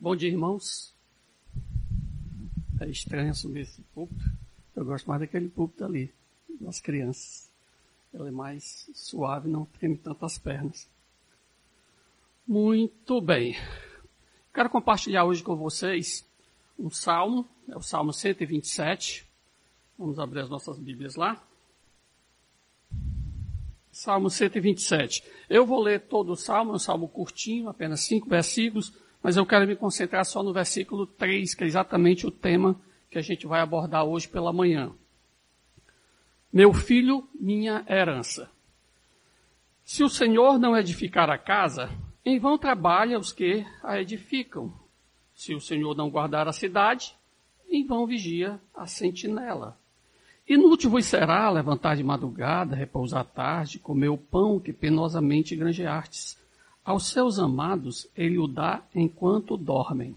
Bom dia, irmãos. É estranho assumir esse púlpito. Eu gosto mais daquele púlpito ali, das crianças. Ele é mais suave, não treme tanto as pernas. Muito bem. Quero compartilhar hoje com vocês um salmo, é o Salmo 127. Vamos abrir as nossas Bíblias lá. Salmo 127. Eu vou ler todo o salmo, é um salmo curtinho, apenas 5 versículos, mas eu quero me concentrar só no versículo 3, que é exatamente o tema que a gente vai abordar hoje pela manhã. Meu filho, minha herança. Se o Senhor não edificar a casa, em vão trabalham os que a edificam. Se o Senhor não guardar a cidade, em vão vigia a sentinela. Inútil vos será levantar de madrugada, repousar à tarde, comer o pão que penosamente granjeastes. Aos seus amados ele o dá enquanto dormem.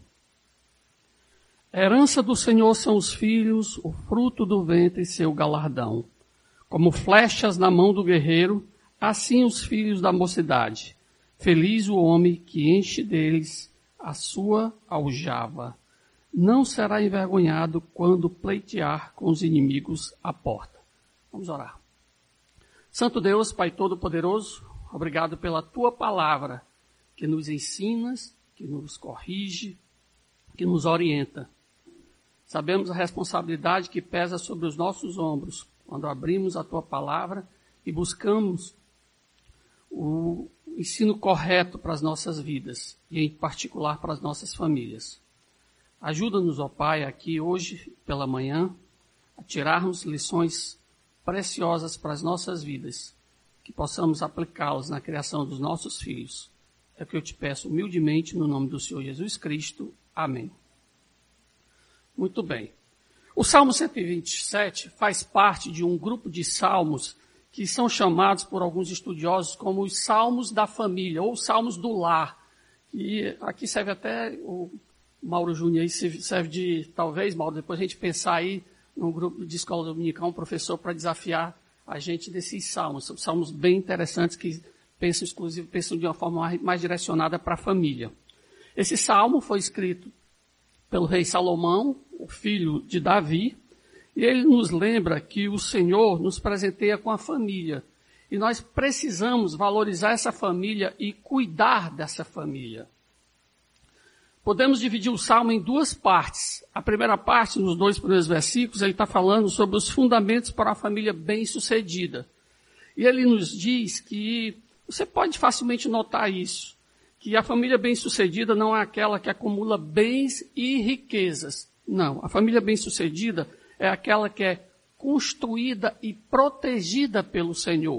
A herança do Senhor são os filhos, o fruto do ventre e seu galardão. Como flechas na mão do guerreiro, assim os filhos da mocidade. Feliz o homem que enche deles a sua aljava. Não será envergonhado quando pleitear com os inimigos à porta. Vamos orar. Santo Deus, Pai Todo-Poderoso, obrigado pela Tua palavra, que nos ensinas, que nos corrige, que nos orienta. Sabemos a responsabilidade que pesa sobre os nossos ombros, quando abrimos a Tua palavra e buscamos o ensino correto para as nossas vidas, e em particular para as nossas famílias. Ajuda-nos, ó Pai, aqui hoje pela manhã, a tirarmos lições preciosas para as nossas vidas, que possamos aplicá-las na criação dos nossos filhos. É o que eu te peço humildemente no nome do Senhor Jesus Cristo. Amém. Muito bem. O Salmo 127 faz parte de um grupo de salmos que são chamados por alguns estudiosos como os salmos da família, ou salmos do lar. E aqui serve até o Mauro Júnior aí, serve de, talvez, Mauro, depois a gente pensar aí num grupo de escola dominical, um professor para desafiar a gente desses salmos. São salmos bem interessantes que pensam de uma forma mais direcionada para a família. Esse salmo foi escrito pelo rei Salomão, o filho de Davi, e ele nos lembra que o Senhor nos presenteia com a família. E nós precisamos valorizar essa família e cuidar dessa família. Podemos dividir o salmo em duas partes. A primeira parte, nos 2 primeiros versículos, ele está falando sobre os fundamentos para a família bem-sucedida. E ele nos diz que, você pode facilmente notar isso, que a família bem-sucedida não é aquela que acumula bens e riquezas. Não, a família bem-sucedida é aquela que é construída e protegida pelo Senhor.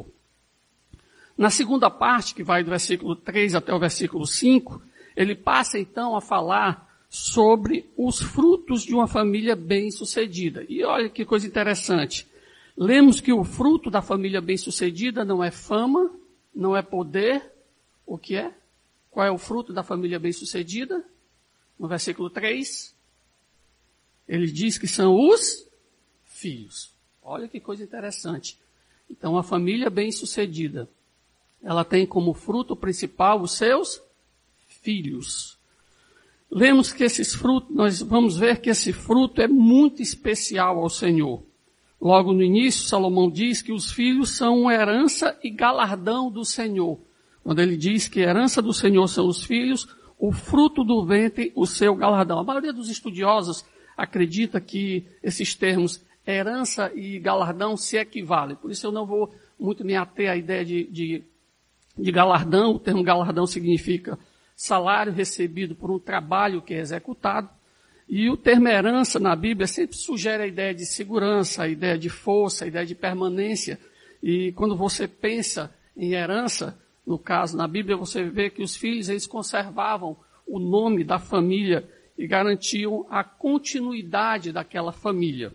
Na segunda parte, que vai do versículo 3 até o versículo 5, ele passa então a falar sobre os frutos de uma família bem-sucedida. E olha que coisa interessante. Lemos que o fruto da família bem-sucedida não é fama, não é poder. O que é? Qual é o fruto da família bem-sucedida? No versículo 3, ele diz que são os filhos. Olha que coisa interessante. Então, a família bem-sucedida, ela tem como fruto principal os seus filhos. Lemos que esses frutos, nós vamos ver que esse fruto é muito especial ao Senhor. Logo no início, Salomão diz que os filhos são uma herança e galardão do Senhor. Quando ele diz que a herança do Senhor são os filhos, o fruto do ventre, o seu galardão. A maioria dos estudiosos acredita que esses termos herança e galardão se equivalem. Por isso eu não vou muito me ater à ideia de galardão. O termo galardão significa salário recebido por um trabalho que é executado. E o termo herança na Bíblia sempre sugere a ideia de segurança, a ideia de força, a ideia de permanência. E quando você pensa em herança, no caso na Bíblia, você vê que os filhos eles conservavam o nome da família e garantiam a continuidade daquela família.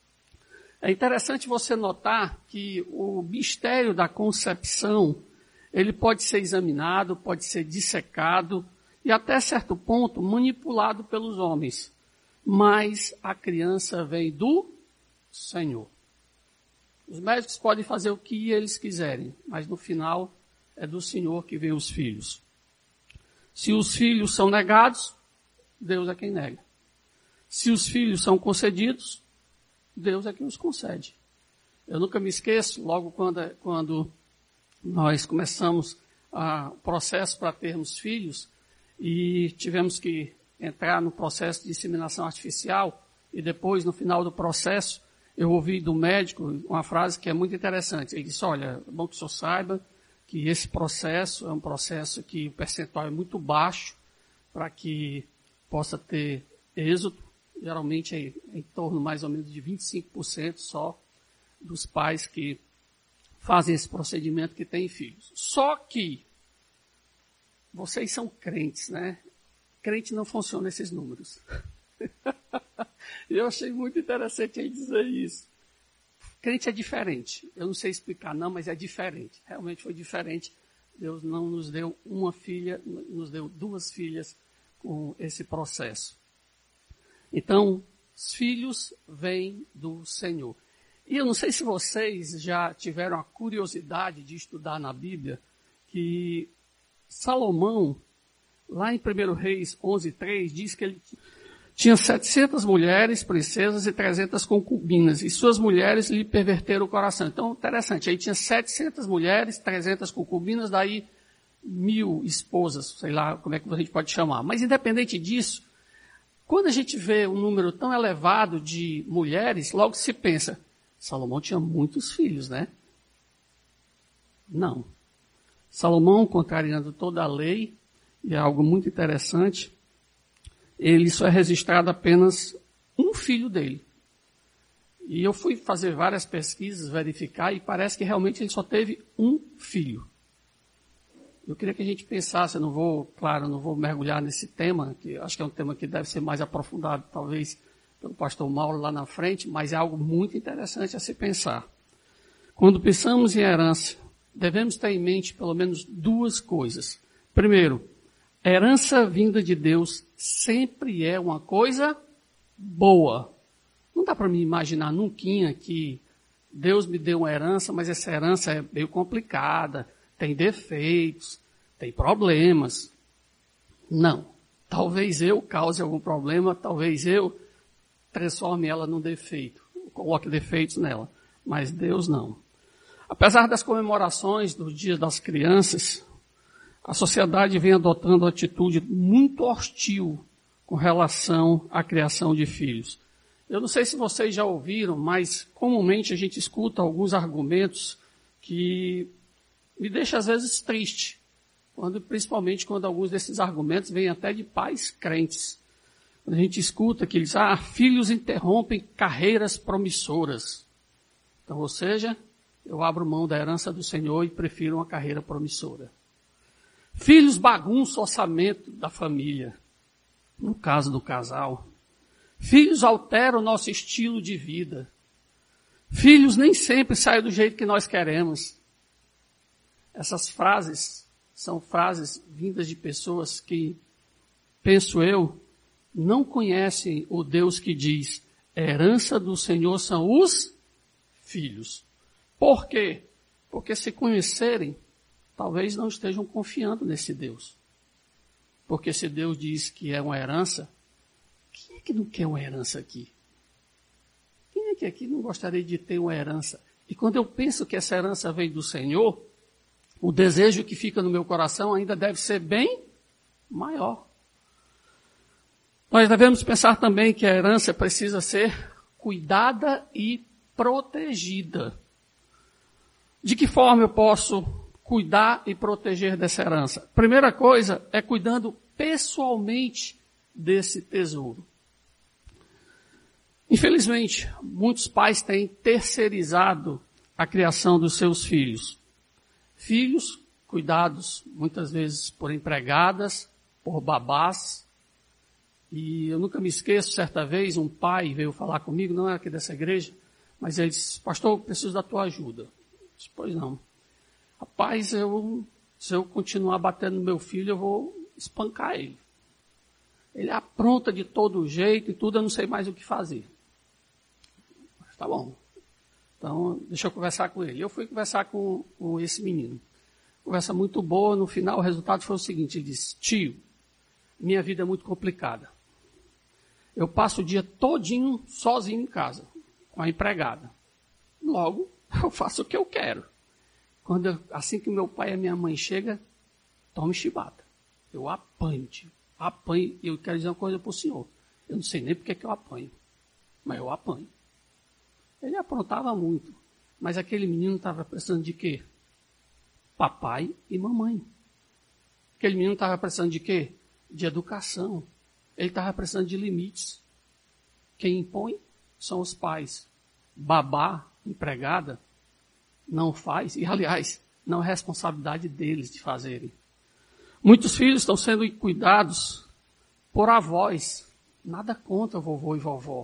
É interessante você notar que o mistério da concepção ele pode ser examinado, pode ser dissecado e até certo ponto manipulado pelos homens. Mas a criança vem do Senhor. Os médicos podem fazer o que eles quiserem, mas no final é do Senhor que vem os filhos. Se os filhos são negados, Deus é quem nega. Se os filhos são concedidos, Deus é quem os concede. Eu nunca me esqueço, logo quando nós começamos o processo para termos filhos e tivemos que entrar no processo de inseminação artificial e depois, no final do processo, eu ouvi do médico uma frase que é muito interessante. Ele disse, olha, é bom que o senhor saiba que esse processo é um processo que o percentual é muito baixo para que possa ter êxito. Geralmente é em torno mais ou menos de 25% só dos pais que fazem esse procedimento que têm filhos. Só que vocês são crentes, né? Crente não funciona esses números. Eu achei muito interessante ele dizer isso. Crente é diferente. Eu não sei explicar não, mas é diferente. Realmente foi diferente. Deus não nos deu uma filha, nos deu 2 filhas com esse processo. Então, os filhos vêm do Senhor. E eu não sei se vocês já tiveram a curiosidade de estudar na Bíblia que Salomão, lá em 1 Reis 11:3, diz que ele tinha 700 mulheres, princesas e 300 concubinas, e suas mulheres lhe perverteram o coração. Então, interessante, aí tinha 700 mulheres, 300 concubinas, daí 1000 esposas, sei lá como é que a gente pode chamar. Mas independente disso, quando a gente vê um número tão elevado de mulheres, logo se pensa, Salomão tinha muitos filhos, né? Não. Salomão, contrariando toda a lei, e é algo muito interessante, ele só é registrado apenas um filho dele. E eu fui fazer várias pesquisas, verificar, e parece que realmente ele só teve um filho. Eu queria que a gente pensasse, eu não vou mergulhar nesse tema, que acho que é um tema que deve ser mais aprofundado, talvez, pelo pastor Mauro lá na frente, mas é algo muito interessante a se pensar. Quando pensamos em herança, devemos ter em mente pelo menos 2 coisas. Primeiro, herança vinda de Deus sempre é uma coisa boa. Não dá para me imaginar nunca que Deus me deu uma herança, mas essa herança é meio complicada, tem defeitos, tem problemas. Não. Talvez eu cause algum problema, talvez eu transforme ela num defeito, coloque defeitos nela, mas Deus não. Apesar das comemorações do Dia das Crianças, a sociedade vem adotando uma atitude muito hostil com relação à criação de filhos. Eu não sei se vocês já ouviram, mas comumente a gente escuta alguns argumentos que me deixam às vezes triste, principalmente quando alguns desses argumentos vêm até de pais crentes. Quando a gente escuta que eles filhos interrompem carreiras promissoras. Então, ou seja, eu abro mão da herança do Senhor e prefiro uma carreira promissora. Filhos bagunçam o orçamento da família, no caso do casal. Filhos alteram o nosso estilo de vida. Filhos nem sempre saem do jeito que nós queremos. Essas frases são frases vindas de pessoas que, penso eu, não conhecem o Deus que diz, herança do Senhor são os filhos. Por quê? Porque se conhecerem, talvez não estejam confiando nesse Deus. Porque se Deus diz que é uma herança, quem é que não quer uma herança aqui? Quem é que aqui não gostaria de ter uma herança? E quando eu penso que essa herança vem do Senhor, o desejo que fica no meu coração ainda deve ser bem maior. Nós devemos pensar também que a herança precisa ser cuidada e protegida. De que forma eu posso cuidar e proteger dessa herança? Primeira coisa é cuidando pessoalmente desse tesouro. Infelizmente, muitos pais têm terceirizado a criação dos seus filhos. Filhos cuidados muitas vezes por empregadas, por babás. E eu nunca me esqueço, certa vez um pai veio falar comigo, não é aqui dessa igreja, mas ele disse, pastor, eu preciso da tua ajuda. Eu disse, pois não. Rapaz, se eu continuar batendo no meu filho, eu vou espancar ele. Ele apronta de todo jeito e tudo, eu não sei mais o que fazer. Mas tá bom. Então, deixa eu conversar com ele. Eu fui conversar com esse menino. Conversa muito boa, no final o resultado foi o seguinte, ele disse, tio, minha vida é muito complicada. Eu passo o dia todinho sozinho em casa, com a empregada. Logo, eu faço o que eu quero. Assim que meu pai e a minha mãe chegam, tome chibata. Eu apanho, tio. Apanho. E eu quero dizer uma coisa para o senhor. Eu não sei nem porque que eu apanho, mas eu apanho. Ele aprontava muito, mas aquele menino estava precisando de quê? Papai e mamãe. Aquele menino estava precisando de quê? De educação. Ele estava precisando de limites. Quem impõe são os pais. Babá, empregada, não faz. E, aliás, não é responsabilidade deles de fazerem. Muitos filhos estão sendo cuidados por avós. Nada contra vovô e vovó.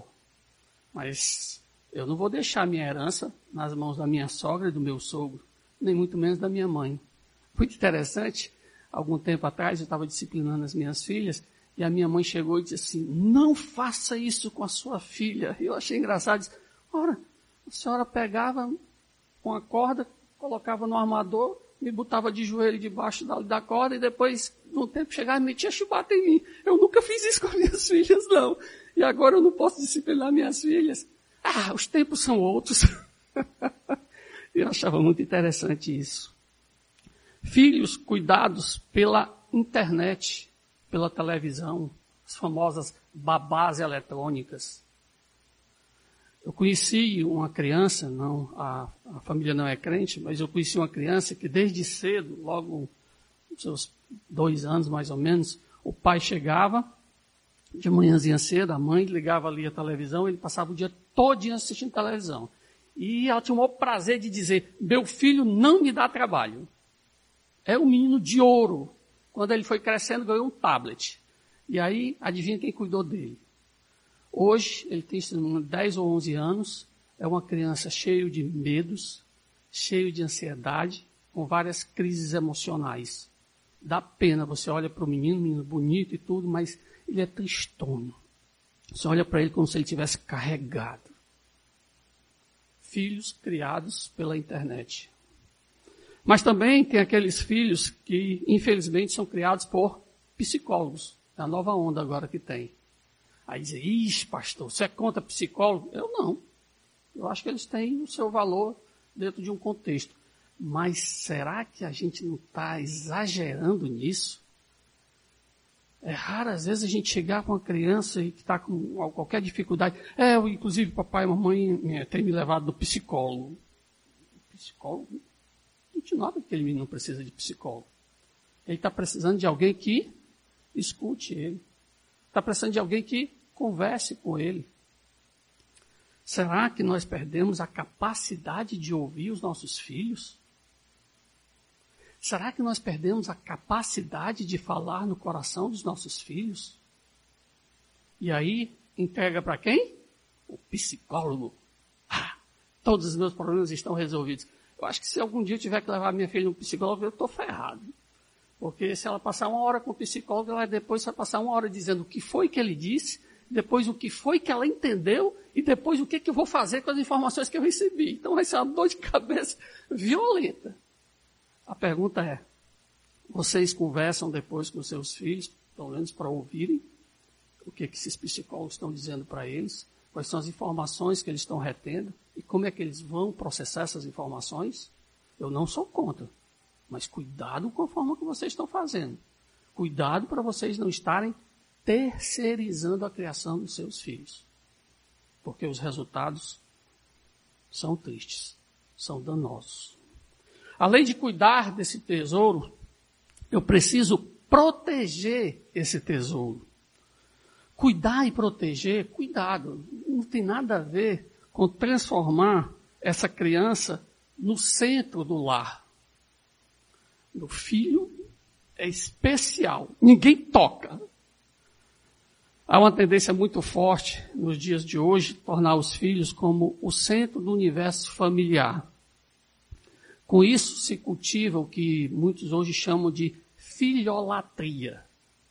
Mas eu não vou deixar minha herança nas mãos da minha sogra e do meu sogro, nem muito menos da minha mãe. Muito interessante, algum tempo atrás eu estava disciplinando as minhas filhas e a minha mãe chegou e disse assim, não faça isso com a sua filha. Eu achei engraçado, disse, ora, a senhora pegava uma corda, colocava no armador, me botava de joelho debaixo da corda e depois, no tempo, chegava e metia chibata em mim. Eu nunca fiz isso com as minhas filhas, não. E agora eu não posso disciplinar minhas filhas. Ah, os tempos são outros. Eu achava muito interessante isso. Filhos cuidados pela internet, pela televisão, as famosas babás eletrônicas. Eu conheci uma criança, a família não é crente, mas eu conheci uma criança que desde cedo, logo nos seus 2 anos mais ou menos, o pai chegava, de manhãzinha cedo, a mãe ligava ali a televisão, ele passava o dia todinho assistindo televisão. E ela tinha o maior prazer de dizer, meu filho não me dá trabalho. É um menino de ouro. Quando ele foi crescendo, ganhou um tablet. E aí, adivinha quem cuidou dele? Hoje, ele tem 10 ou 11 anos, é uma criança cheio de medos, cheio de ansiedade, com várias crises emocionais. Dá pena, você olha para o menino bonito e tudo, mas ele é tristonho. Você olha para ele como se ele tivesse carregado. Filhos criados pela internet. Mas também tem aqueles filhos que, infelizmente, são criados por psicólogos. É a nova onda agora que tem. Aí dizer, ixi, pastor, você é contra psicólogo? Eu não. Eu acho que eles têm o seu valor dentro de um contexto. Mas será que a gente não está exagerando nisso? É raro, às vezes, a gente chegar com uma criança e que está com qualquer dificuldade. Inclusive, papai e mamãe têm me levado no psicólogo. Psicólogo? Não tinha nada que aquele menino não precisa de psicólogo. Ele está precisando de alguém que escute ele. Está precisando de alguém que converse com ele. Será que nós perdemos a capacidade de ouvir os nossos filhos? Será que nós perdemos a capacidade de falar no coração dos nossos filhos? E aí, entrega para quem? O psicólogo. Todos os meus problemas estão resolvidos. Eu acho que se algum dia eu tiver que levar minha filha no psicólogo, eu estou ferrado. Porque se ela passar 1 hora com o psicólogo, ela depois vai passar 1 hora dizendo o que foi que ele disse, depois o que foi que ela entendeu, e depois o que eu vou fazer com as informações que eu recebi. Então vai ser uma dor de cabeça violenta. A pergunta é, vocês conversam depois com seus filhos, pelo menos para ouvirem o que esses psicólogos estão dizendo para eles, quais são as informações que eles estão retendo e como é que eles vão processar essas informações? Eu não sou contra, mas cuidado com a forma que vocês estão fazendo. Cuidado para vocês não estarem terceirizando a criação dos seus filhos, porque os resultados são tristes, são danosos. Além de cuidar desse tesouro, eu preciso proteger esse tesouro. Cuidar e proteger, cuidado, não tem nada a ver com transformar essa criança no centro do lar. O filho é especial, ninguém toca. Há uma tendência muito forte nos dias de hoje tornar os filhos como o centro do universo familiar. Com isso se cultiva o que muitos hoje chamam de filholatria,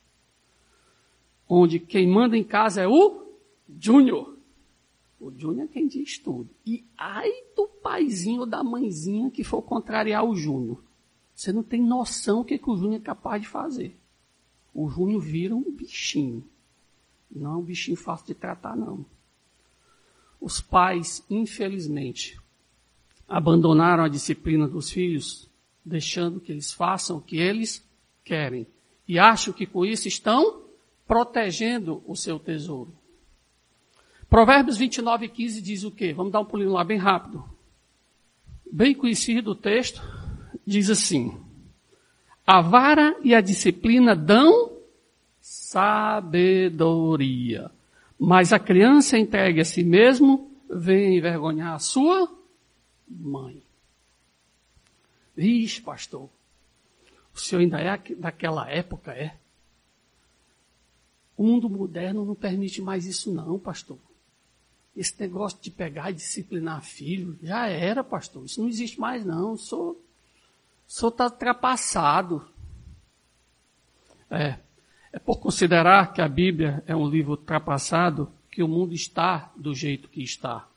onde quem manda em casa é o Júnior. O Júnior é quem diz tudo. E ai do paizinho ou da mãezinha que for contrariar o Júnior. Você não tem noção o que o Júnior é capaz de fazer. O Júnior vira um bichinho. Não é um bichinho fácil de tratar, não. Os pais, infelizmente, abandonaram a disciplina dos filhos, deixando que eles façam o que eles querem. E acham que com isso estão protegendo o seu tesouro. Provérbios 29:15 diz o quê? Vamos dar um pulinho lá bem rápido. Bem conhecido o texto, diz assim: a vara e a disciplina dão sabedoria, mas a criança entregue a si mesmo vem envergonhar a sua mãe. Vixe, pastor, o senhor ainda é daquela época, é? O mundo moderno não permite mais isso não, pastor. Esse negócio de pegar e disciplinar filho, já era, pastor. Isso não existe mais não. O senhor está ultrapassado. É por considerar que a Bíblia é um livro ultrapassado que o mundo está do jeito que está.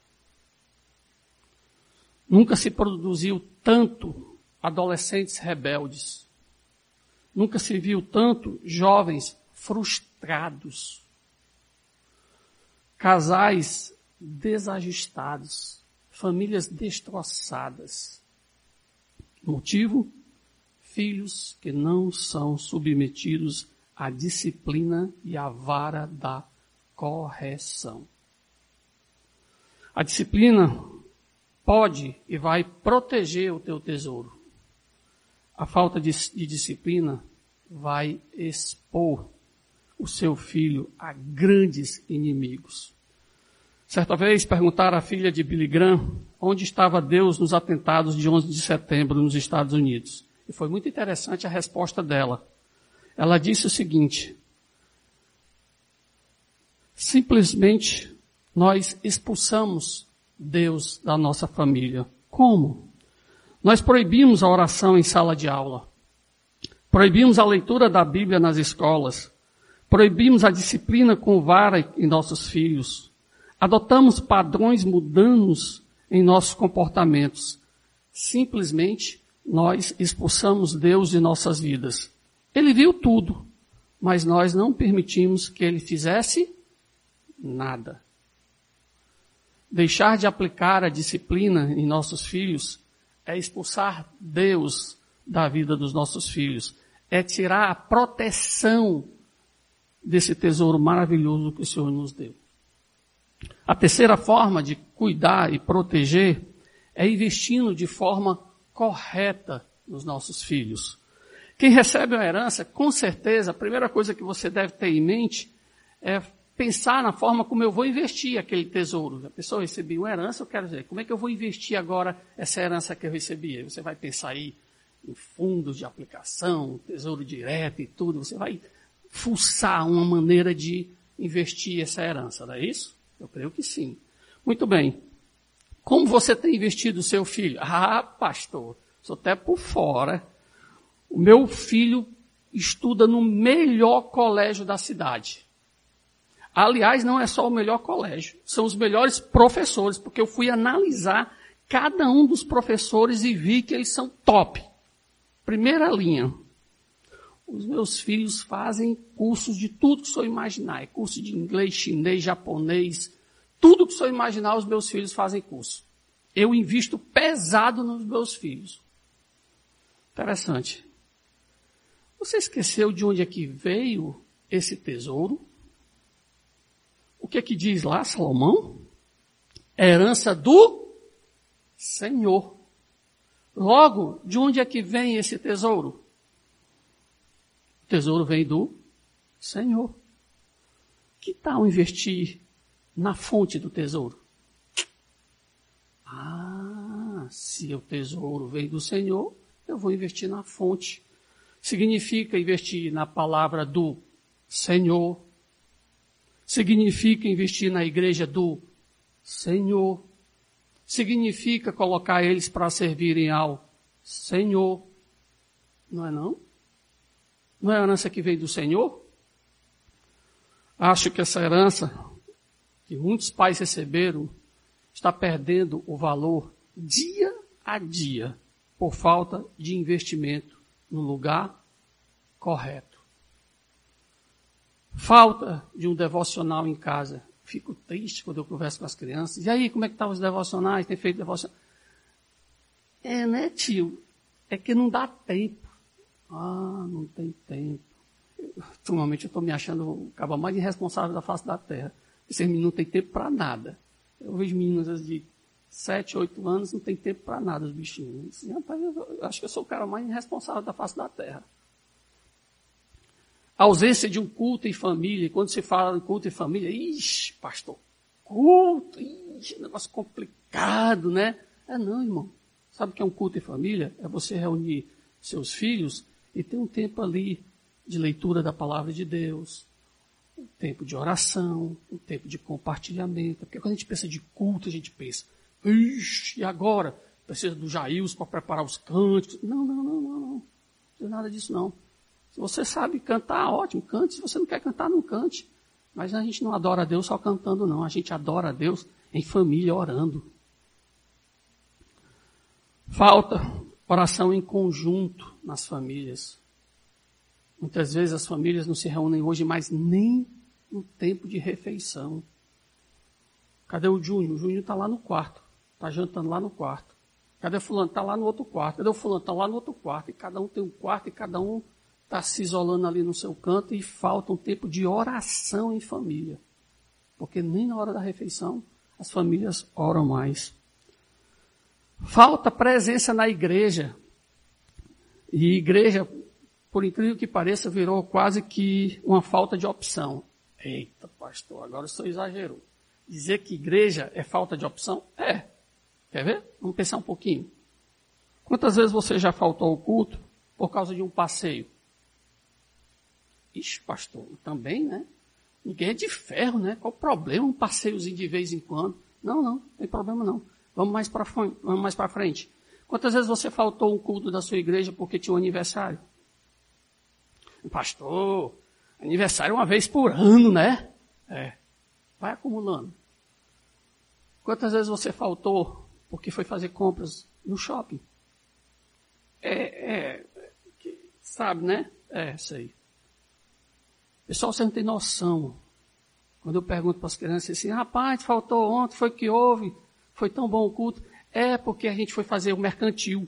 Nunca se produziu tanto adolescentes rebeldes. Nunca se viu tanto jovens frustrados. Casais desajustados. Famílias destroçadas. Motivo? Filhos que não são submetidos à disciplina e à vara da correção. A disciplina pode e vai proteger o teu tesouro. A falta de disciplina vai expor o seu filho a grandes inimigos. Certa vez perguntaram à filha de Billy Graham onde estava Deus nos atentados de 11 de setembro nos Estados Unidos. E foi muito interessante a resposta dela. Ela disse o seguinte: simplesmente nós expulsamos Deus da nossa família. Como? Nós proibimos a oração em sala de aula. Proibimos a leitura da Bíblia nas escolas. Proibimos a disciplina com vara em nossos filhos. Adotamos padrões mundanos em nossos comportamentos. Simplesmente nós expulsamos Deus de nossas vidas. Ele viu tudo, mas nós não permitimos que ele fizesse nada. Deixar de aplicar a disciplina em nossos filhos é expulsar Deus da vida dos nossos filhos. É tirar a proteção desse tesouro maravilhoso que o Senhor nos deu. A terceira forma de cuidar e proteger é investindo de forma correta nos nossos filhos. Quem recebe uma herança, com certeza, a primeira coisa que você deve ter em mente é pensar na forma como eu vou investir aquele tesouro. A pessoa recebeu uma herança, eu quero dizer, como é que eu vou investir agora essa herança que eu recebi? Aí você vai pensar aí em fundos de aplicação, tesouro direto e tudo. Você vai fuçar uma maneira de investir essa herança, não é isso? Eu creio que sim. Muito bem. Como você tem investido o seu filho? Ah, pastor, sou até por fora. O meu filho estuda no melhor colégio da cidade. Aliás, não é só o melhor colégio, são os melhores professores, porque eu fui analisar cada um dos professores e vi que eles são top. Primeira linha. Os meus filhos fazem cursos de tudo que o senhor imaginar. É curso de inglês, chinês, japonês. Tudo que o senhor imaginar, os meus filhos fazem curso. Eu invisto pesado nos meus filhos. Interessante. Você esqueceu de onde é que veio esse tesouro? O que é que diz lá, Salomão? Herança do Senhor. Logo, de onde é que vem esse tesouro? O tesouro vem do Senhor. Que tal investir na fonte do tesouro? Ah, se o tesouro vem do Senhor, eu vou investir na fonte. Significa investir na palavra do Senhor. Significa investir na igreja do Senhor. Significa colocar eles para servirem ao Senhor. Não é não? Não é a herança que vem do Senhor? Acho que essa herança que muitos pais receberam está perdendo o valor dia a dia por falta de investimento no lugar correto. Falta de um devocional em casa. Fico triste quando eu converso com as crianças. E aí, como é que estão os devocionais? Tem feito devocional? Né, tio? É que não dá tempo. Não tem tempo. Ultimamente eu estou me achando o cara mais irresponsável da face da terra. Esses meninos não têm tempo para nada. Eu vejo meninas de 7, 8 anos, não tem tempo para nada, os bichinhos. Rapaz, eu acho que eu sou o cara mais irresponsável da face da terra. A ausência de um culto em família. Quando se fala em culto em família, ixi, pastor, culto, negócio complicado, né? Não, irmão. Sabe o que é um culto em família? É você reunir seus filhos e ter um tempo ali de leitura da palavra de Deus, um tempo de oração, um tempo de compartilhamento. Porque quando a gente pensa de culto, a gente pensa, ixi, e agora? Precisa do Jailson para preparar os cânticos. Não. Não tem nada disso, não. Se você sabe cantar, ótimo, cante. Se você não quer cantar, não cante. Mas a gente não adora a Deus só cantando, não. A gente adora a Deus em família, orando. Falta oração em conjunto nas famílias. Muitas vezes as famílias não se reúnem hoje mais nem no tempo de refeição. Cadê o Júnior? O Júnior está lá no quarto. Está jantando lá no quarto. Cadê o fulano? Está lá no outro quarto. Cadê o fulano? Está lá no outro quarto. E cada um tem um quarto e cada um está se isolando ali no seu canto e falta um tempo de oração em família. Porque nem na hora da refeição as famílias oram mais. Falta presença na igreja. E igreja, por incrível que pareça, virou quase que uma falta de opção. Eita, pastor, agora o senhor exagerou. Dizer que igreja é falta de opção? É. Quer ver? Vamos pensar um pouquinho. Quantas vezes você já faltou ao culto por causa de um passeio? Ixi, pastor, também, né? Ninguém é de ferro, né? Qual o problema? Um passeiozinho de vez em quando. Não tem problema não. Vamos mais para frente. Quantas vezes você faltou um culto da sua igreja porque tinha um aniversário? Pastor, aniversário uma vez por ano, né? Vai acumulando. Quantas vezes você faltou porque foi fazer compras no shopping? Sabe, né? Isso aí. Pessoal, você não tem noção. Quando eu pergunto para as crianças assim, rapaz, faltou ontem, foi que houve? Foi tão bom o culto? Porque a gente foi fazer o mercantil.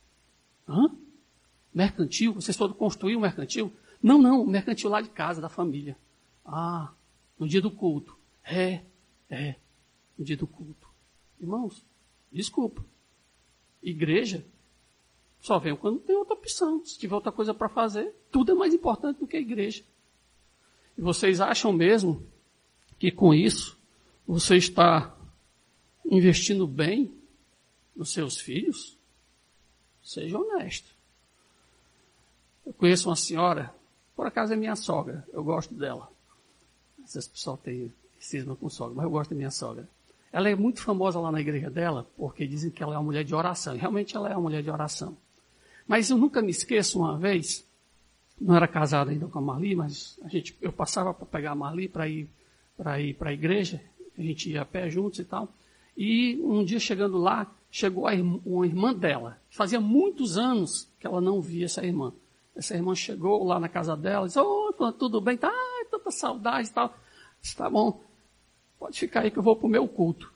Mercantil? Vocês foram construir o mercantil? Não, o mercantil lá de casa, da família. No dia do culto. No dia do culto. Irmãos, desculpa. Igreja só vem quando tem outra opção. Se tiver outra coisa para fazer, tudo é mais importante do que a igreja. E vocês acham mesmo que com isso você está investindo bem nos seus filhos? Seja honesto. Eu conheço uma senhora, por acaso é minha sogra, eu gosto dela. Esse pessoal tem cisma com sogra, mas eu gosto da minha sogra. Ela é muito famosa lá na igreja dela, porque dizem que ela é uma mulher de oração. E realmente ela é uma mulher de oração. Mas eu nunca me esqueço uma vez, não era casado ainda com a Marli, mas eu passava para pegar a Marli para ir para a igreja, a gente ia a pé juntos e tal. E um dia chegando lá, chegou uma irmã dela. Fazia muitos anos que ela não via essa irmã. Essa irmã chegou lá na casa dela e disse, tudo bem? Tanta saudade e tal. Disse, tá bom, pode ficar aí que eu vou para o meu culto.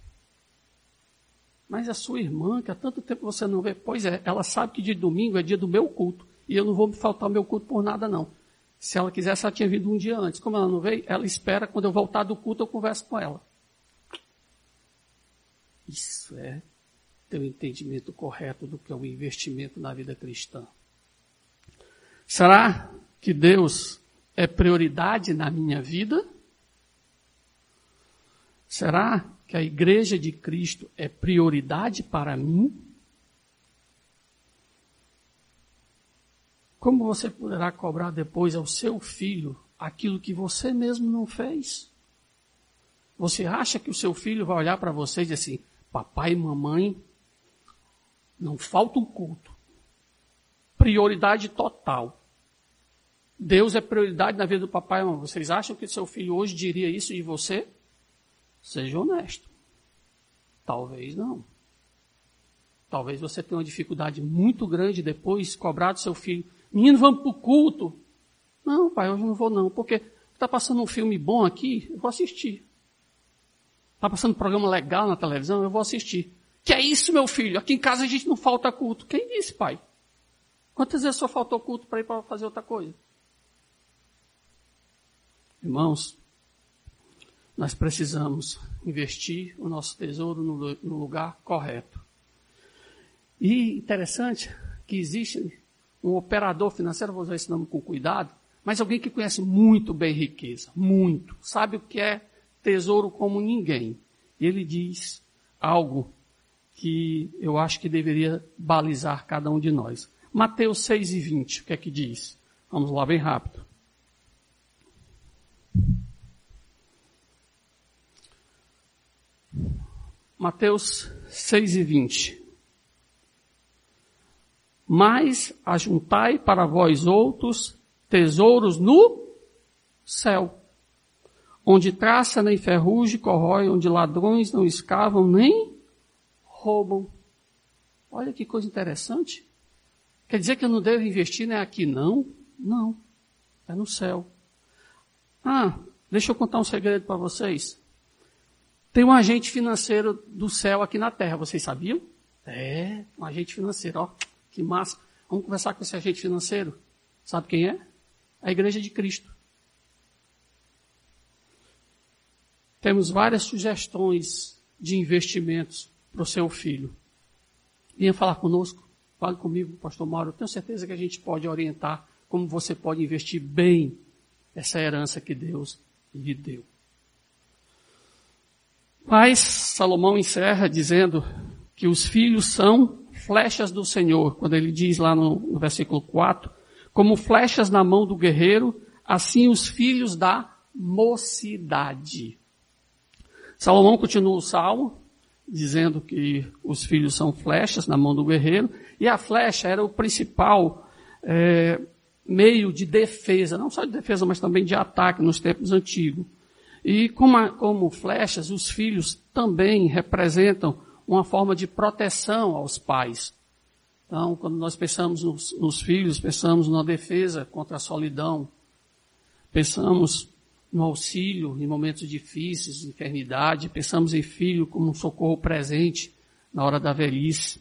Mas a sua irmã, que há tanto tempo você não vê, pois é, ela sabe que dia de domingo é dia do meu culto. E eu não vou me faltar o meu culto por nada, não. Se ela quisesse, ela tinha vindo um dia antes. Como ela não veio, ela espera, quando eu voltar do culto, eu converso com ela. Isso é ter um entendimento correto do que é o investimento na vida cristã. Será que Deus é prioridade na minha vida? Será que a igreja de Cristo é prioridade para mim? Como você poderá cobrar depois ao seu filho aquilo que você mesmo não fez? Você acha que o seu filho vai olhar para você e dizer assim, papai e mamãe, não falta um culto. Prioridade total. Deus é prioridade na vida do papai e mamãe. Vocês acham que seu filho hoje diria isso de você? Seja honesto. Talvez não. Talvez você tenha uma dificuldade muito grande depois cobrar do seu filho. Menino, vamos para o culto. Não, pai, hoje não vou não. Por quê? Está passando um filme bom aqui, eu vou assistir. Está passando um programa legal na televisão, eu vou assistir. Que é isso, meu filho? Aqui em casa a gente não falta culto. Quem disse, pai? Quantas vezes só faltou culto para ir para fazer outra coisa? Irmãos, nós precisamos investir o nosso tesouro no lugar correto. E interessante que existe um operador financeiro, vou usar esse nome com cuidado, mas alguém que conhece muito bem riqueza, muito, sabe o que é tesouro como ninguém. E ele diz algo que eu acho que deveria balizar cada um de nós. Mateus 6:20, o que é que diz? Vamos lá bem rápido. Mateus 6:20. Mas ajuntai para vós outros tesouros no céu, onde traça nem ferrugem corrói, onde ladrões não escavam nem roubam. Olha que coisa interessante. Quer dizer que eu não devo investir nem aqui, não? Não, é no céu. Deixa eu contar um segredo para vocês. Tem um agente financeiro do céu aqui na terra, vocês sabiam? Um agente financeiro, ó, que massa. Vamos conversar com esse agente financeiro. Sabe quem é? A Igreja de Cristo. Temos várias sugestões de investimentos para o seu filho. Venha falar conosco, fale comigo, pastor Mauro. Eu tenho certeza que a gente pode orientar como você pode investir bem essa herança que Deus lhe deu. Mas Salomão encerra dizendo que os filhos são flechas do Senhor. Quando ele diz lá no versículo 4, como flechas na mão do guerreiro, assim os filhos da mocidade. Salomão continua o salmo, dizendo que os filhos são flechas na mão do guerreiro, e a flecha era o principal meio de defesa, não só de defesa, mas também de ataque nos tempos antigos. E como flechas, os filhos também representam uma forma de proteção aos pais. Então, quando nós pensamos nos filhos, pensamos na defesa contra a solidão, pensamos no auxílio em momentos difíceis, de enfermidade, pensamos em filho como um socorro presente na hora da velhice.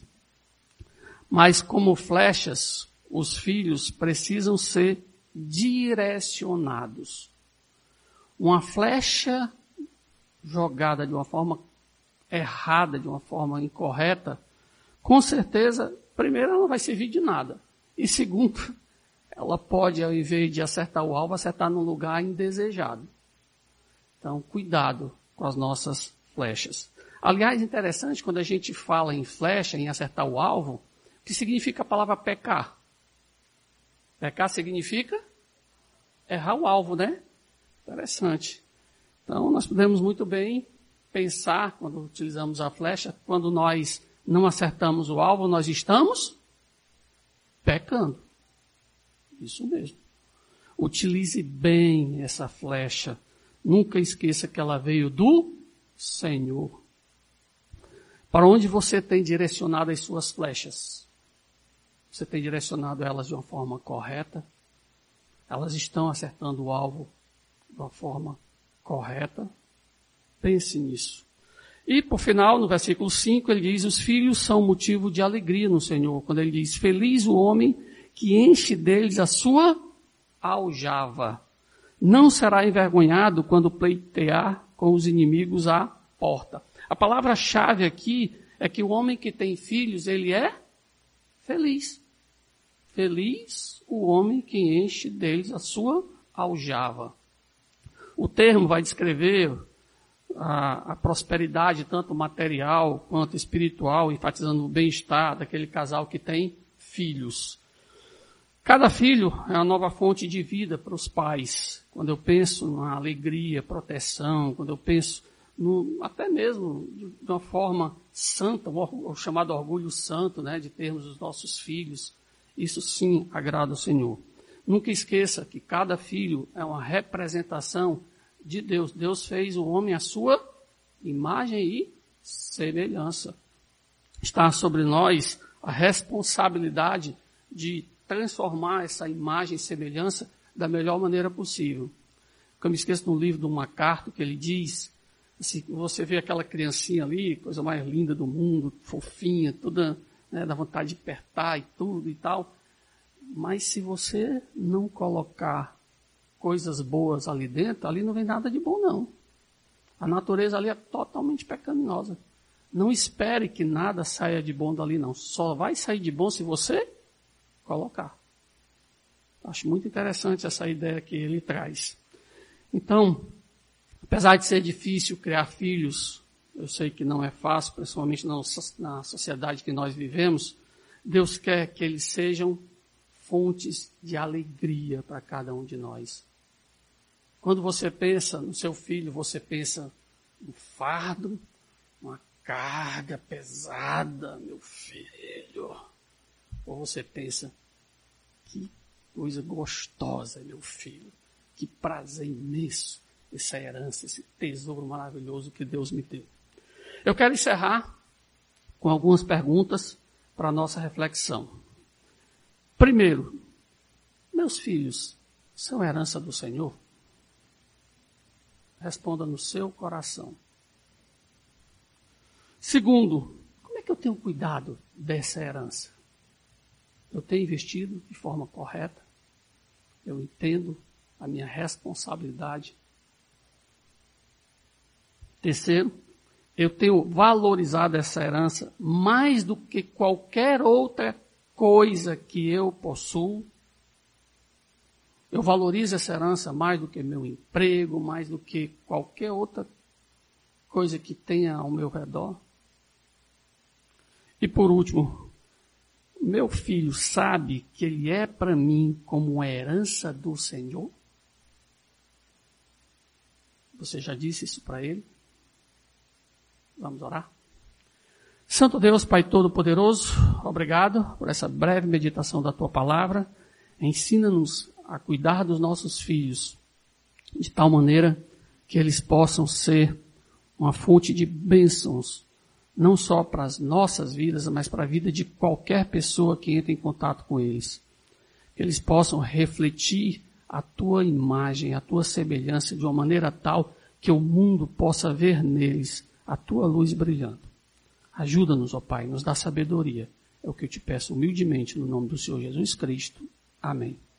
Mas como flechas, os filhos precisam ser direcionados. Uma flecha jogada de uma forma errada, de uma forma incorreta, com certeza, primeiro, ela não vai servir de nada. E segundo, ela pode, ao invés de acertar o alvo, acertar num lugar indesejado. Então, cuidado com as nossas flechas. Aliás, interessante, quando a gente fala em flecha, em acertar o alvo, o que significa a palavra pecar? Pecar significa errar o alvo, né? Interessante. Então, nós podemos muito bem pensar, quando utilizamos a flecha, quando nós não acertamos o alvo, nós estamos pecando. Isso mesmo. Utilize bem essa flecha. Nunca esqueça que ela veio do Senhor. Para onde você tem direcionado as suas flechas? Você tem direcionado elas de uma forma correta? Elas estão acertando o alvo de uma forma correta? Pense nisso. E, por final, no versículo 5, ele diz, os filhos são motivo de alegria no Senhor. Quando ele diz, feliz o homem que enche deles a sua aljava. Não será envergonhado quando pleitear com os inimigos à porta. A palavra-chave aqui é que o homem que tem filhos, ele é feliz. Feliz o homem que enche deles a sua aljava. O termo vai descrever a prosperidade, tanto material quanto espiritual, enfatizando o bem-estar daquele casal que tem filhos. Cada filho é uma nova fonte de vida para os pais. Quando eu penso na alegria, proteção, quando eu penso até mesmo de uma forma santa, o chamado orgulho santo, né, de termos os nossos filhos, isso sim agrada ao Senhor. Nunca esqueça que cada filho é uma representação de Deus. Deus fez o homem à sua imagem e semelhança. Está sobre nós a responsabilidade de transformar essa imagem e semelhança da melhor maneira possível. Nunca me esqueço no livro do MacArthur que ele diz, assim, você vê aquela criancinha ali, coisa mais linda do mundo, fofinha, toda, né, dá vontade de apertar e tudo e tal. Mas se você não colocar coisas boas ali dentro, ali não vem nada de bom, não. A natureza ali é totalmente pecaminosa. Não espere que nada saia de bom dali, não. Só vai sair de bom se você colocar. Acho muito interessante essa ideia que ele traz. Então, apesar de ser difícil criar filhos, eu sei que não é fácil, principalmente na sociedade que nós vivemos, Deus quer que eles sejam fontes de alegria para cada um de nós. Quando você pensa no seu filho, você pensa no fardo, uma carga pesada, meu filho. Ou você pensa, que coisa gostosa, meu filho. Que prazer imenso, essa herança, esse tesouro maravilhoso que Deus me deu. Eu quero encerrar com algumas perguntas para a nossa reflexão. Primeiro, meus filhos são herança do Senhor? Responda no seu coração. Segundo, como é que eu tenho cuidado dessa herança? Eu tenho investido de forma correta? Eu entendo a minha responsabilidade? Terceiro, eu tenho valorizado essa herança mais do que qualquer outra coisa que eu possuo? Eu valorizo essa herança mais do que meu emprego, mais do que qualquer outra coisa que tenha ao meu redor? E por último, meu filho sabe que ele é para mim como uma herança do Senhor? Você já disse isso para ele? Vamos orar? Santo Deus, Pai Todo-Poderoso, obrigado por essa breve meditação da Tua Palavra. Ensina-nos a cuidar dos nossos filhos de tal maneira que eles possam ser uma fonte de bênçãos, não só para as nossas vidas, mas para a vida de qualquer pessoa que entre em contato com eles. Que eles possam refletir a Tua imagem, a Tua semelhança de uma maneira tal que o mundo possa ver neles a Tua luz brilhando. Ajuda-nos, ó Pai, nos dá sabedoria. É o que eu te peço humildemente no nome do Senhor Jesus Cristo. Amém.